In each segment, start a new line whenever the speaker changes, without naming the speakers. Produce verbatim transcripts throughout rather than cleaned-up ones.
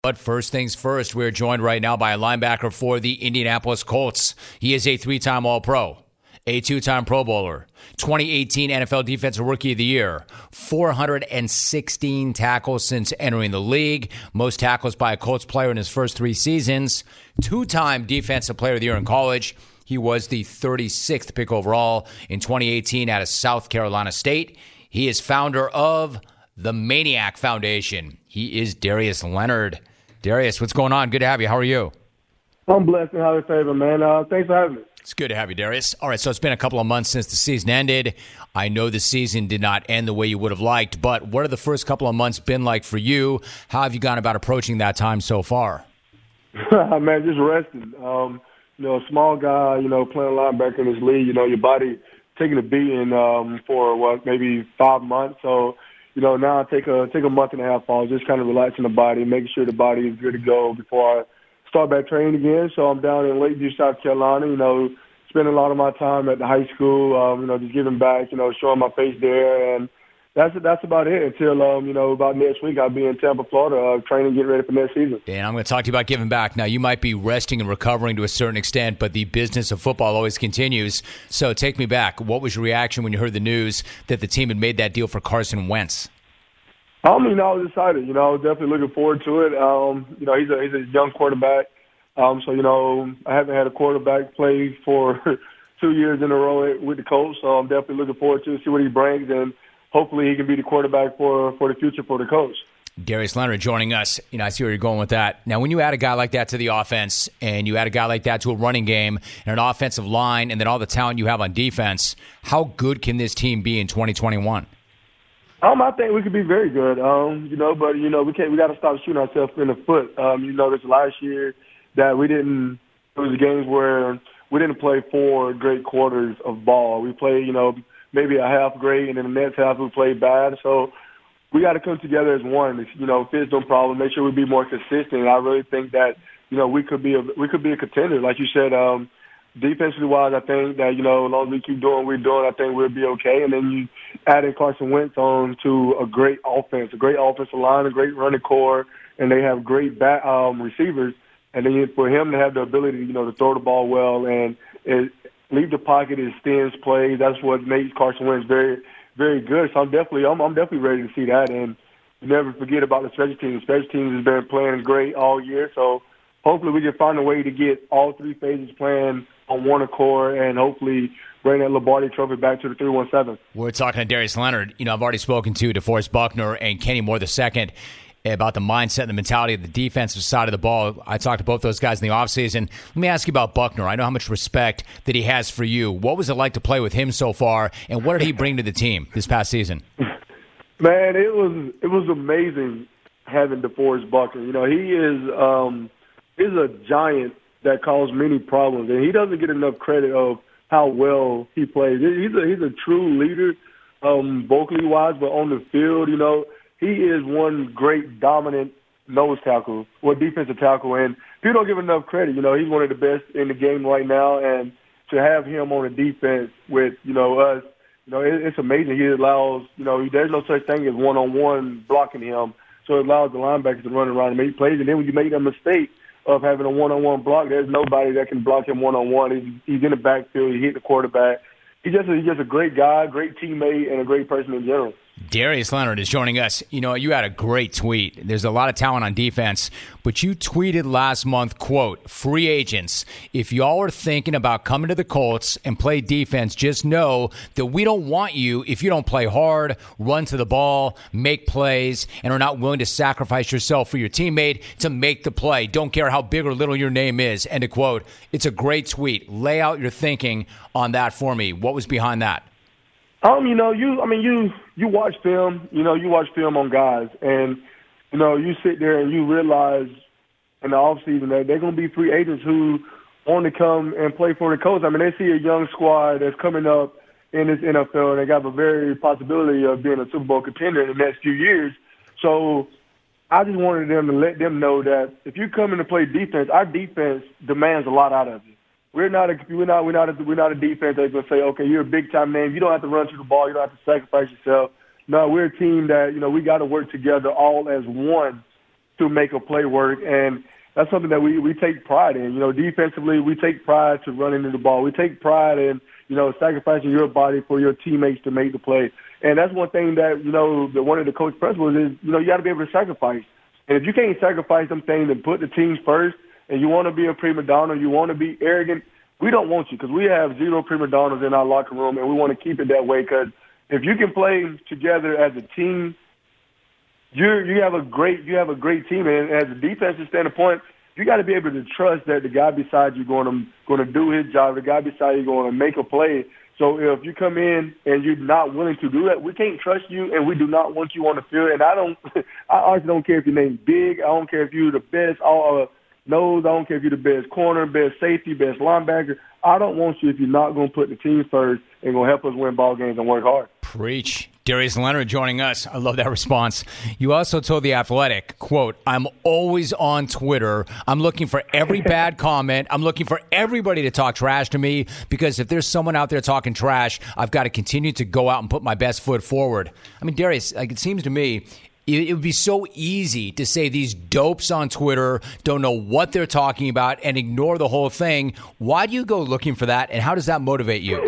But first things first, we're joined right now by a linebacker for the Indianapolis Colts. He is a three-time All-Pro, a two-time Pro Bowler, twenty eighteen N F L Defensive Rookie of the Year, four hundred sixteen tackles since entering the league, most tackles by a Colts player in his first three seasons, two-time Defensive Player of the Year in college. He was the thirty-sixth pick overall in twenty eighteen out of South Carolina State. He is founder of the Maniac Foundation. He is Darius Leonard. Darius, what's going on? Good to have you. How are you?
I'm blessed and highly favored, man. Uh, thanks for having me.
It's good to have you, Darius. All right, so it's been a couple of months since the season ended. I know the season did not end the way you would have liked, but what have the first couple of months been like for you? How have you gone about approaching that time so far?
Man, just resting. Um, you know, a small guy, you know, playing linebacker in this league, you know, your body taking a beating um, for, what, maybe five months. So, you know, now I take a take a month and a half off, just kind of relaxing the body, making sure the body is good to go before I start back training again. So I'm down in Lakeview, South Carolina, you know, spending a lot of my time at the high school, um, you know, just giving back, you know, showing my face there. And that's that's about it until, um, you know, about next week I'll be in Tampa, Florida, uh, training, getting ready for next season.
And I'm going to talk to you about giving back. Now, you might be resting and recovering to a certain extent, but the business of football always continues. So take me back. What was your reaction when you heard the news that the team had made that deal for Carson Wentz?
I mean, I was excited. You know, I was definitely looking forward to it. Um, you know, he's a he's a young quarterback. Um, so, you know, I haven't had a quarterback play for two years in a row with the Colts. So I'm definitely looking forward to see what he brings, and hopefully he can be the quarterback for, for the future for the Colts.
Darius Leonard joining us. You know, I see where you're going with that. Now, when you add a guy like that to the offense, and you add a guy like that to a running game and an offensive line, and then all the talent you have on defense, how good can this team be in twenty twenty-one?
Um, I think we could be very good. Um, you know, but you know, we can't. We got to stop shooting ourselves in the foot. Um, you know, this last year that we didn't. It was games where we didn't play four great quarters of ball. We played, you know, maybe a half great, and then the next half we played bad. So we got to come together as one. You know, fix no problem. Make sure we be more consistent. And I really think that you know we could be a we could be a contender, like you said. Um, Defensively wise, I think that, you know, as long as we keep doing what we're doing, I think we'll be okay. And then you add in Carson Wentz on to a great offense, a great offensive line, a great running core, and they have great back, um, receivers. And then for him to have the ability, you know, to throw the ball well and it, leave the pocket, extends plays, that's what makes Carson Wentz very, very good. So I'm definitely, I'm, I'm definitely ready to see that. And never forget about the special teams. Special teams has been playing great all year. So hopefully we can find a way to get all three phases playing on one accord and hopefully bring that Lombardi Trophy back to the three one seven.
We're talking to Darius Leonard. You know, I've already spoken to DeForest Buckner and Kenny Moore the second about the mindset and the mentality of the defensive side of the ball. I talked to both those guys in the offseason. Let me ask you about Buckner. I know how much respect that he has for you. What was it like to play with him so far, and what did he bring to the team this past season?
Man, it was it was amazing having DeForest Buckner. You know, he is um, is a giant that caused many problems, and he doesn't get enough credit of how well he plays. He's a he's a true leader, um, vocally wise, but on the field, you know, he is one great dominant nose tackle or defensive tackle, and people don't give enough credit. You know, he's one of the best in the game right now, and to have him on the defense with, you know, us, you know, it, it's amazing. He allows, you know, there's no such thing as one-on-one blocking him, so it allows the linebackers to run around and make plays, and then when you make a mistake of having a one-on-one block, there's nobody that can block him one-on-one. He's, he's in the backfield. He hit the quarterback. He's just, a, he's just a great guy, great teammate, and a great person in general.
Darius Leonard is joining us. You know, you had a great tweet. There's a lot of talent on defense, but you tweeted last month, quote, free agents, if y'all are thinking about coming to the Colts and play defense, just know that we don't want you if you don't play hard, run to the ball, make plays, and are not willing to sacrifice yourself for your teammate to make the play. Don't care how big or little your name is. End of quote. It's a great tweet. Lay out your thinking on that for me. What was behind that?
Um, you know, you, I mean, you, you watch film, you know, you watch film on guys, and, you know, you sit there and you realize in the offseason that they're going to be free agents who want to come and play for the Colts. I mean, they see a young squad that's coming up in this N F L, and they got a very possibility of being a Super Bowl contender in the next few years. So I just wanted them to let them know that if you come in to play defense, our defense demands a lot out of you. We're not a we're not we're not a, we're not a defense that's gonna say, okay, you're a big time name. You don't have to run through the ball. You don't have to sacrifice yourself. No, we're a team that, you know, we got to work together all as one to make a play work. And that's something that we, we take pride in. You know, defensively, we take pride to run into the ball. We take pride in, you know, sacrificing your body for your teammates to make the play. And that's one thing that, you know, the, one of the coach principles is, you know, you got to be able to sacrifice. And if you can't sacrifice them things and put the teams first, and you want to be a prima donna, you want to be arrogant, we don't want you, because we have zero prima donnas in our locker room, and we want to keep it that way. Because if you can play together as a team, you you have a great you have a great team. And as a defensive standpoint, you got to be able to trust that the guy beside you going to going to do his job. The guy beside you going to make a play. So if you come in and you're not willing to do that, we can't trust you, and we do not want you on the field. And I don't, I honestly don't care if your name's big. I don't care if you're the best. All uh, nose. I don't care if you're the best corner, best safety, best linebacker. I don't want you if you're not going to put the team first and going to help us win ball games and work hard.
Preach. Darius Leonard joining us. I love that response. You also told The Athletic, quote, I'm always on Twitter. I'm looking for every bad comment. I'm looking for everybody to talk trash to me, because if there's someone out there talking trash, I've got to continue to go out and put my best foot forward. I mean, Darius, like, it seems to me it would be so easy to say these dopes on Twitter don't know what they're talking about and ignore the whole thing. Why do you go looking for that, and how does that motivate you?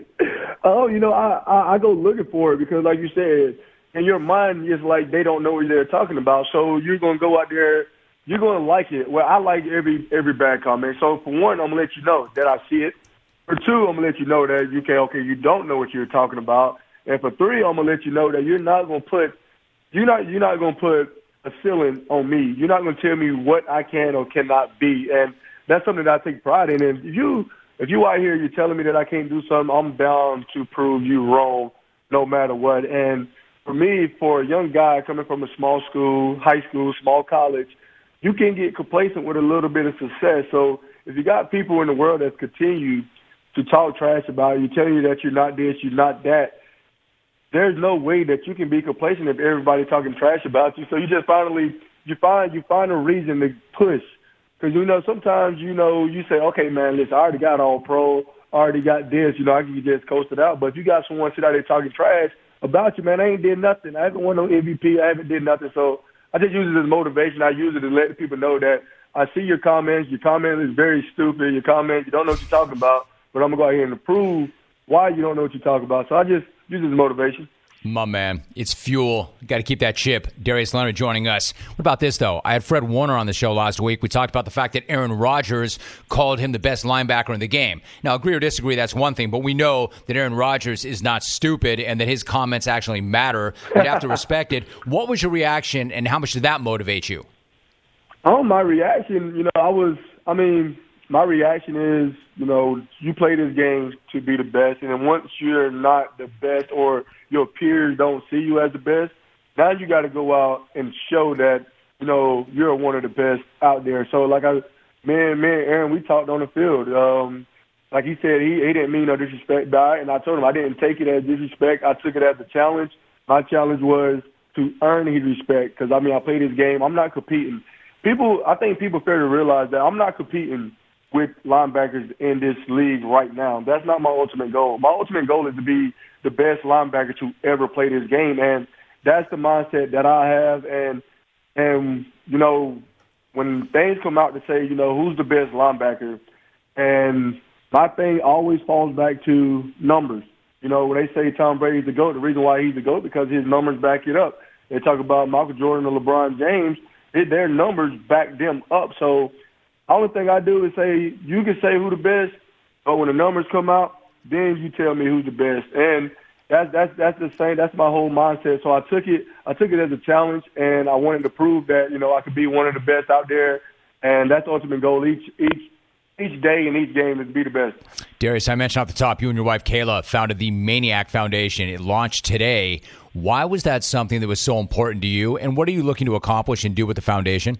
Oh, you know, I, I, I go looking for it because, like you said, in your mind, it's like they don't know what they're talking about. So you're going to go out there, you're going to like it. Well, I like every every bad comment. So for one, I'm going to let you know that I see it. For two, I'm going to let you know that, you can, okay, you don't know what you're talking about. And for three, I'm going to let you know that you're not going to put You're not you're not going to put a ceiling on me. You're not going to tell me what I can or cannot be, and that's something that I take pride in. And if you if you out here, you're telling me that I can't do something, I'm bound to prove you wrong, no matter what. And for me, for a young guy coming from a small school, high school, small college, you can get complacent with a little bit of success. So if you got people in the world that continue to talk trash about you, telling you that you're not this, you're not that, there's no way that you can be complacent if everybody's talking trash about you. So you just finally, you find you find a reason to push. Because, you know, sometimes, you know, you say, okay, man, listen, I already got all pro, I already got this, you know, I can just coast it out. But if you got someone sit out there talking trash about you, man, I ain't did nothing. I haven't won no M V P. I haven't did nothing. So I just use it as motivation. I use it to let people know that I see your comments. Your comment is very stupid. Your comment, you don't know what you're talking about. But I'm going to go out here and prove why you don't know what you're talking about. So I just use it as motivation.
My man, it's fuel. Got to keep that chip. Darius Leonard joining us. What about this, though? I had Fred Warner on the show last week. We talked about the fact that Aaron Rodgers called him the best linebacker in the game. Now, agree or disagree, that's one thing, but we know that Aaron Rodgers is not stupid and that his comments actually matter. You'd have to respect it. What was your reaction, and how much did that motivate you?
Oh, my reaction, you know, I was, I mean, my reaction is, you know, you play this game to be the best, and then once you're not the best or your peers don't see you as the best, now you got to go out and show that, you know, you're one of the best out there. So, like, I, man, man, Aaron, we talked on the field. Um, like he said, he, he didn't mean no disrespect by it, and I told him I didn't take it as disrespect. I took it as a challenge. My challenge was to earn his respect because, I mean, I played this game. I'm not competing. People, I think people fail to realize that I'm not competing with linebackers in this league right now. That's not my ultimate goal. My ultimate goal is to be the best linebacker to ever play this game, and that's the mindset that I have. And, and you know, when things come out to say, you know, who's the best linebacker, and my thing always falls back to numbers. You know, when they say Tom Brady's the GOAT, the reason why he's the GOAT because his numbers back it up. They talk about Michael Jordan and LeBron James. It, their numbers back them up. So the only thing I do is say, you can say who the best, but when the numbers come out, then you tell me who's the best. And that's that's that's the same. That's my whole mindset. So I took it. I took it as a challenge, and I wanted to prove that you know I could be one of the best out there. And that's the ultimate goal each each each day and each game is to be the best.
Darius, I mentioned off the top, you and your wife Kayla founded the Maniac Foundation. It launched today. Why was that something that was so important to you? And what are you looking to accomplish and do with the foundation?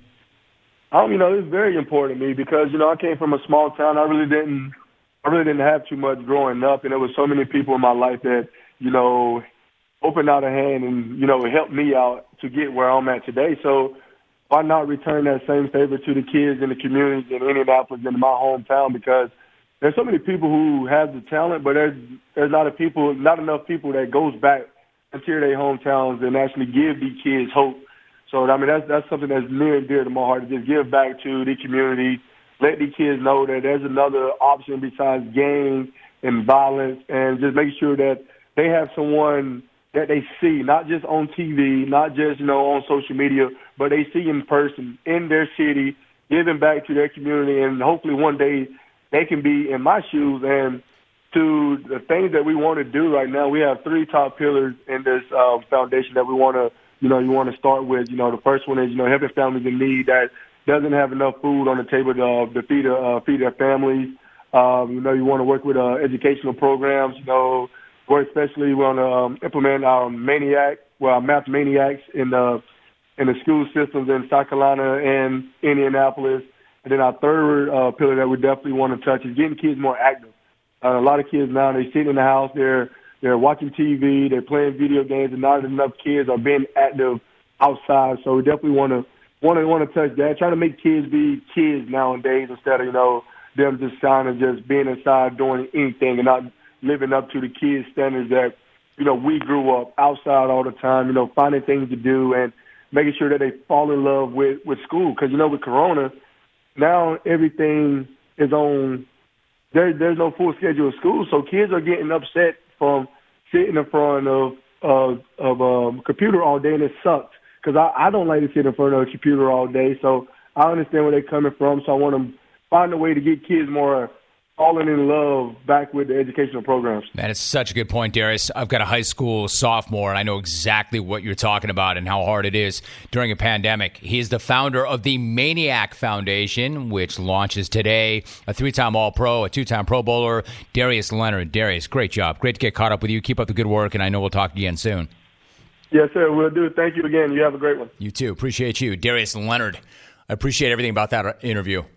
Um, you know, it's very important to me because you know I came from a small town. I really didn't. I really didn't have too much growing up, and there was so many people in my life that, you know, opened out a hand and, you know, helped me out to get where I'm at today. So why not return that same favor to the kids in the communities in Indianapolis and in my hometown? Because there's so many people who have the talent, but there's there's not a people, not enough people that goes back into their hometowns and actually give these kids hope So, I mean, that's that's something that's near and dear to my heart, to just give back to the community, let the kids know that there's another option besides gangs and violence, and just make sure that they have someone that they see, not just on T V, not just, you know, on social media, but they see in person, in their city, giving back to their community, and hopefully one day they can be in my shoes. And to the things that we want to do right now, we have three top pillars in this uh, foundation that we want to, you know, you want to start with. You know, the first one is, you know, helping families in need that doesn't have enough food on the table to, uh, to feed, uh, feed their families. Um, you know, you want to work with uh, educational programs, you know, where especially we want to um, implement our maniac, well, our math maniacs in the, in the school systems in South Carolina and Indianapolis. And then our third uh, pillar that we definitely want to touch is getting kids more active. Uh, a lot of kids now, they sit in the house, they're they're watching T V, they're playing video games, and not enough kids are being active outside. So we definitely want to want to want to touch that. Trying to make kids be kids nowadays instead of, you know, them just kind of just being inside doing anything and not living up to the kids' standards that, you know, we grew up outside all the time. You know, finding things to do and making sure that they fall in love with with school. Because, you know, with Corona, now everything is on. There, there's no full schedule of school, so kids are getting upset from sitting in front of uh, of a um, computer all day, and it sucks because I, I don't like to sit in front of a computer all day. So I understand where they're coming from. So I want to find a way to get kids more falling in love back with the educational programs.
That is such a good point, Darius. I've got a high school sophomore, and I know exactly what you're talking about and how hard it is during a pandemic. He's the founder of the Maniac Foundation, which launches today. A three-time All-Pro, a two-time Pro Bowler, Darius Leonard. Darius, great job. Great to get caught up with you. Keep up the good work, and I know we'll talk again soon.
Yes, sir. We'll do. Thank you again. You have a great one.
You too. Appreciate you. Darius Leonard. I appreciate everything about that interview.